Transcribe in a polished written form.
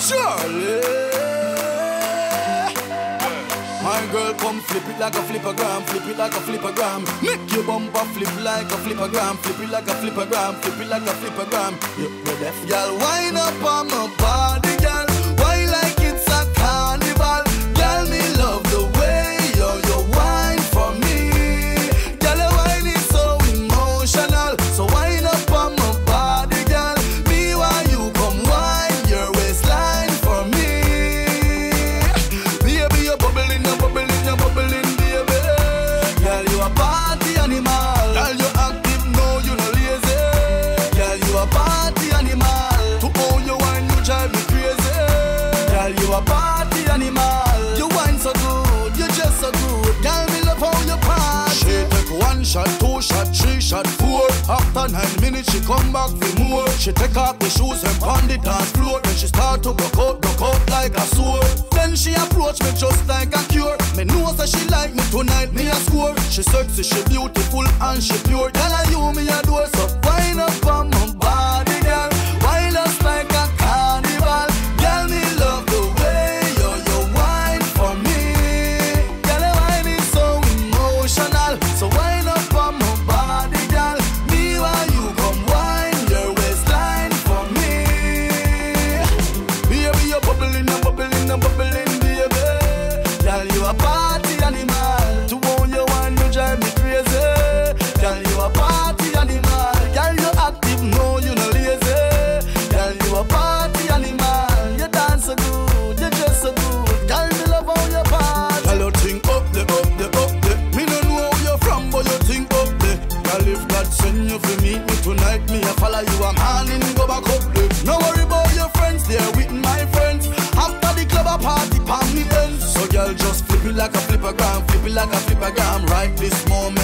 Charlie. My girl, come flip it like a flippergram, flip it like a flippergram. Make your bumper flip like a flippergram, flip it like a flippergram, flip it like a flippergram. You're deaf, girl. Wind up on my body, girl. Why like it's a carnival? Girl, me love the way you wine for me. Girl, your wine is so emotional. So wind up on my body, girl. Me while you come wine your waistline for me. Baby, you're bubbling, you're bubbling, you're bubbling, baby. Girl, you a party animal. Girl, you active, no, you no lazy. Girl, you a party animal. To own your wine, you drive me crazy. Girl, you a party animal. You wine so good, you just so good. Girl, me love how you party. She take 1 shot, 2 shot, 3 shot, 4. After 9 minutes, she come back for more. She take off the shoes and pound the dance floor. Then she start to broke out like a sword. Then she approach me just like a cure. Me know that she like me tonight, me a score. She sexy, she beautiful and she pure. Girl, I you me a door, so wind up on my body, girl. Wind us like a carnival. Girl, me love the way you wine for me. Girl, your wine is so emotional. So wind up on my body, girl. Me while you come wine your waistline for me. Baby, you're bubbling, you're bubbling, you're bubbling, baby. Girl, you a party animal. To own your wine, you drive me crazy. Girl, you a party animal. Girl, you active, no, you no lazy. Girl, you a party animal. You dance so good, you dress so good. Girl, me love how you party. Girl, you think up the, up the, up the. Me no know where you're from, but you think up the. Girl, if God send you to meet me tonight, me a follow you a man and go back up the. No worry about your friends, they're with my friends. After the club a party, palm me ends. So girl, just flip it like a flippergram, flip it like a flippergram. Right this moment.